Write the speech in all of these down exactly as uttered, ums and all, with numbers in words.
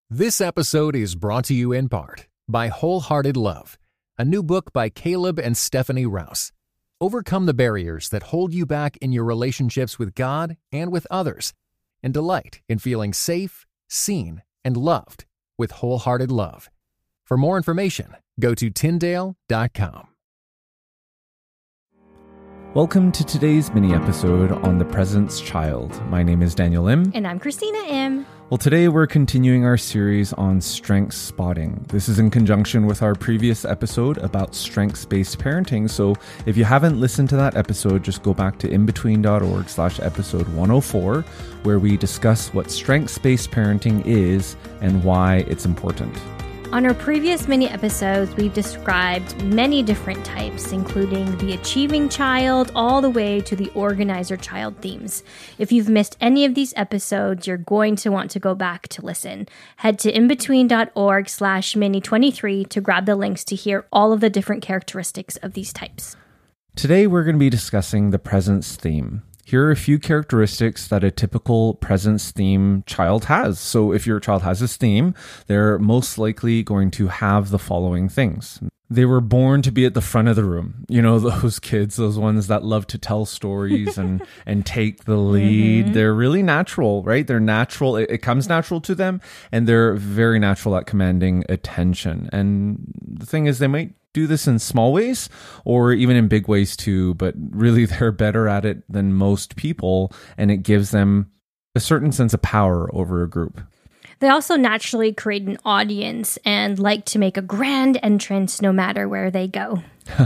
This episode is brought to you in part by Wholehearted Love, a new book by Caleb and Stephanie Rouse. Overcome the barriers that hold you back in your relationships with God and with others, and delight in feeling safe, seen, and loved with Wholehearted Love. For more information, go to Tyndale dot com. Welcome to today's mini-episode on the Presence Child. My name is Daniel Im. And I'm Christina Im. Well, today we're continuing our series on strength spotting. This is in conjunction with our previous episode about strengths-based parenting. So if you haven't listened to that episode, just go back to inbetween.org slash episode one oh four, where we discuss what strengths-based parenting is and why it's important. On our previous mini episodes, we've described many different types, including the achieving child all the way to the organizer child themes. If you've missed any of these episodes, you're going to want to go back to listen. Head to inbetween.org slash mini 23 to grab the links to hear all of the different characteristics of these types. Today, we're going to be discussing the presence theme. Here are a few characteristics that a typical presence theme child has. So if your child has this theme, they're most likely going to have the following things. They were born to be at the front of the room. You know, those kids, those ones that love to tell stories and, and take the lead. Mm-hmm. They're really natural, right? They're natural. It, it comes natural to them, and they're very natural at commanding attention. And the thing is, they might do this in small ways or even in big ways too, but really they're better at it than most people, and it gives them a certain sense of power over a group. They also naturally create an audience and like to make a grand entrance no matter where they go.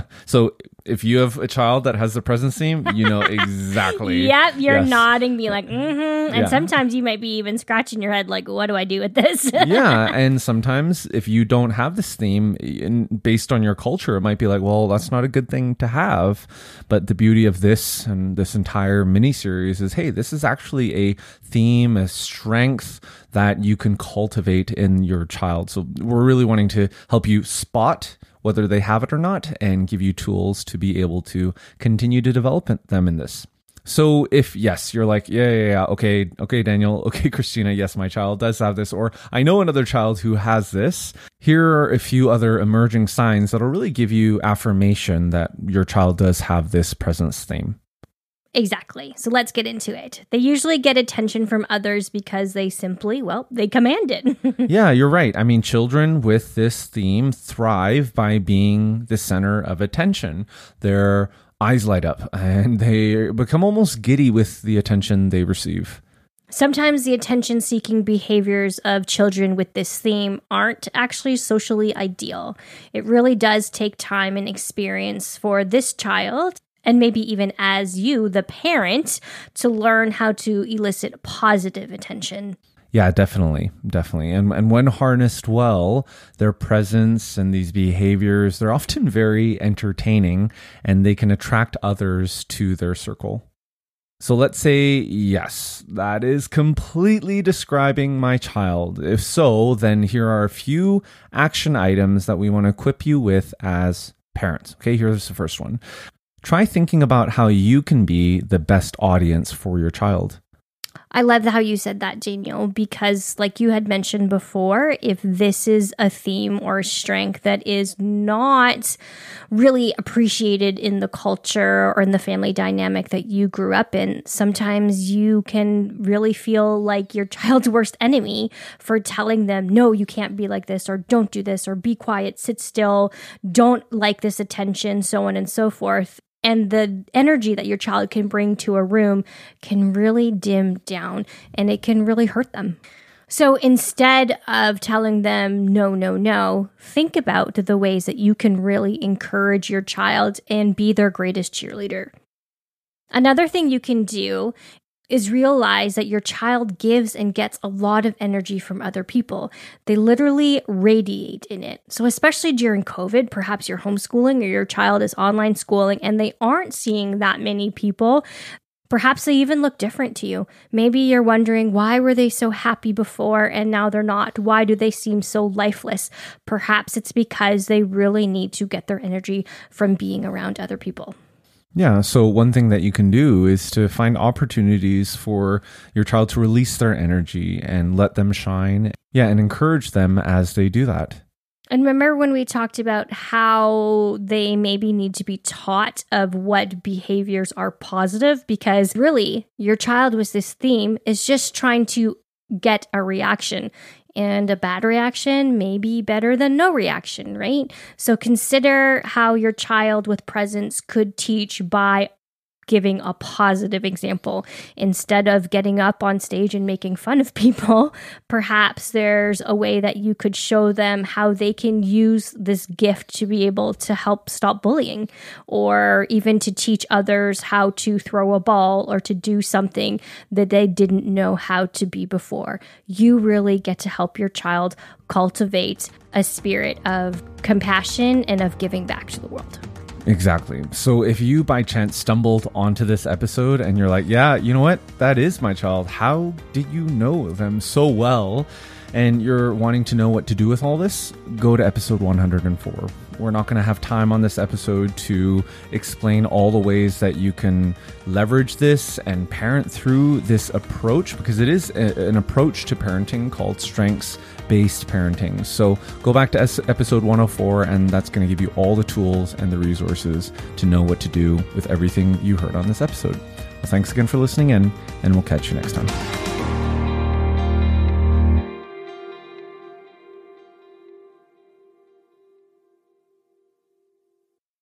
So if you have a child that has the presence theme, you know exactly. Yep, you're yes. nodding, being like, mm-hmm. And yeah. Sometimes you might be even scratching your head like, what do I do with this? Yeah, and sometimes if you don't have this theme, and based on your culture, it might be like, well, that's not a good thing to have. But the beauty of this and this entire mini-series is, hey, this is actually a theme, a strength that you can cultivate in your child. So we're really wanting to help you spot whether they have it or not, and give you tools to be able to continue to develop them in this. So if, yes, you're like, yeah, yeah, yeah, okay, okay, Daniel, okay, Christina, yes, my child does have this, or I know another child who has this, here are a few other emerging signs that'll really give you affirmation that your child does have this presence theme. Exactly. So let's get into it. They usually get attention from others because they simply, well, they command it. Yeah, you're right. I mean, children with this theme thrive by being the center of attention. Their eyes light up and they become almost giddy with the attention they receive. Sometimes the attention-seeking behaviors of children with this theme aren't actually socially ideal. It really does take time and experience for this child, and maybe even as you, the parent, to learn how to elicit positive attention. Yeah, definitely. Definitely. And and when harnessed well, their presence and these behaviors, they're often very entertaining and they can attract others to their circle. So let's say, yes, that is completely describing my child. If so, then here are a few action items that we want to equip you with as parents. Okay, here's the first one. Try thinking about how you can be the best audience for your child. I love how you said that, Daniel, because like you had mentioned before, if this is a theme or a strength that is not really appreciated in the culture or in the family dynamic that you grew up in, sometimes you can really feel like your child's worst enemy for telling them, no, you can't be like this, or don't do this, or be quiet, sit still, don't like this attention, so on and so forth. And the energy that your child can bring to a room can really dim down and it can really hurt them. So instead of telling them, no, no, no, think about the ways that you can really encourage your child and be their greatest cheerleader. Another thing you can do is realize that your child gives and gets a lot of energy from other people. They literally radiate in it. So especially during COVID, perhaps you're homeschooling or your child is online schooling and they aren't seeing that many people. Perhaps they even look different to you. Maybe you're wondering, why were they so happy before and now they're not? Why do they seem so lifeless? Perhaps it's because they really need to get their energy from being around other people. Yeah, so one thing that you can do is to find opportunities for your child to release their energy and let them shine. Yeah, and encourage them as they do that. And remember when we talked about how they maybe need to be taught of what behaviors are positive? Because really, your child with this theme is just trying to get a reaction. And a bad reaction may be better than no reaction, right? So consider how your child with presence could teach by giving a positive example. Instead of getting up on stage and making fun of people, perhaps there's a way that you could show them how they can use this gift to be able to help stop bullying, or even to teach others how to throw a ball or to do something that they didn't know how to be before. You really get to help your child cultivate a spirit of compassion and of giving back to the world. Exactly. So if you by chance stumbled onto this episode and you're like, yeah, you know what? That is my child. How did you know them so well? And you're wanting to know what to do with all this, go to episode one hundred four. We're not going to have time on this episode to explain all the ways that you can leverage this and parent through this approach, because it is a, an approach to parenting called strengths-based parenting. So go back to episode one oh four, and that's going to give you all the tools and the resources to know what to do with everything you heard on this episode. Well, thanks again for listening in, and we'll catch you next time.